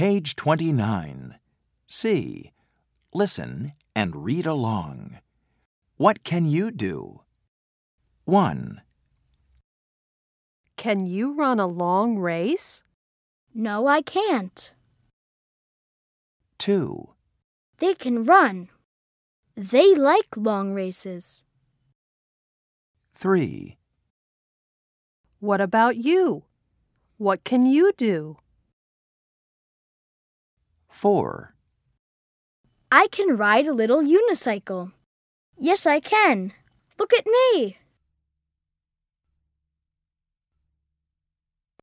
Page 29. C. Listen and read along. What can you do? 1, Can you run a long race? No, I can't. 2, They can run. They like long races. 3, What about you? What can you do? 4, I can ride a little unicycle. Yes, I can. Look at me.